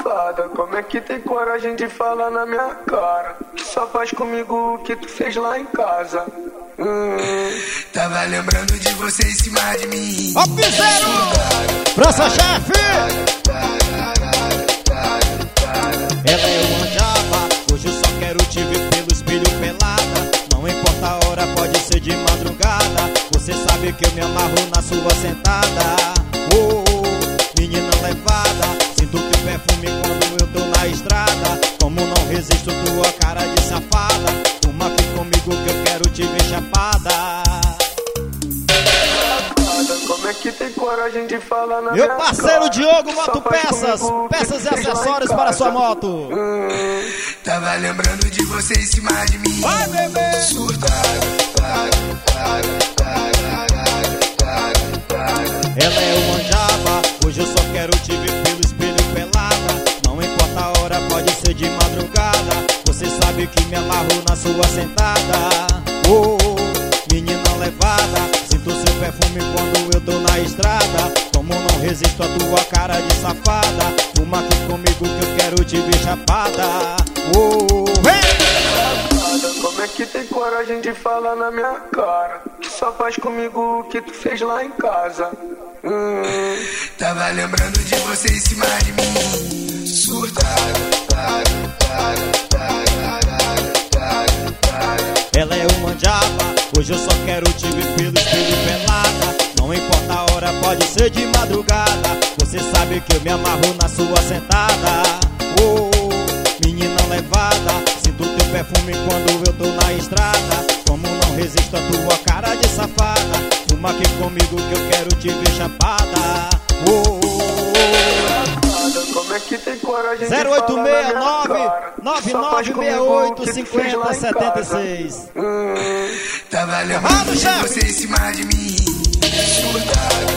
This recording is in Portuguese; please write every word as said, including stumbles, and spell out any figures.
Safada, como é que tem coragem de falar na minha cara? Que só faz comigo o que tu fez lá em casa. Hum. Tava lembrando de você em cima de mim. Ó, piseiro! Praça chefe! Ela é o Anjaba, hoje eu só quero te ver pelo espelho pelada. Não importa a hora, pode ser de madrugada. Você sabe que eu me amarro na sua sentada. Oh, oh, menina levada, sinto teu perfume quando eu tô na estrada. Como não resisto tua cara de safada. Uma aqui comigo que eu quero te ver chapada. Como é que tem coragem de falar na Meu minha parceiro cara? Diogo Moto Peças, peças e acessórios para sua moto. Hum. Tava lembrando de você em cima de mim. Vai, bebê! Surtado. Ela é o Anjaba, hoje eu só quero te ver pelo espelho pelada. Não importa a hora, pode ser de madrugada. Você sabe que me amarro na sua sentada. Oh, oh, menina levada, sinto seu perfume quando eu tô na estrada. Como não resisto a tua cara de safada. Fuma aqui comigo que eu quero te ver chapada. Oh, oh, vem! Como é que tem coragem de falar na minha cara? Que só faz comigo o que tu fez lá em casa. Hum. Tava lembrando de você em cima de mim. Surtado. Ela é uma Anjaba, hoje eu só quero te ver pelo espelho pelada. Não importa a hora, pode ser de madrugada. Você sabe que eu me amarro na sua sentada. Oh, oh, menina levada, sinto teu perfume quando eu tô na estrada. Como não resisto a tua cara de safada. Fuma aqui comigo que eu quero te ver chapada. Oh, oh, oh. Como é que tem coragem zero de oito falar seis na nove minha cara? nove Só nove faz seis comigo oito o que tu fez lá cinquenta em setenta e casa. seis. Hum. Tava lembrando de você em cima de mim. Surtado.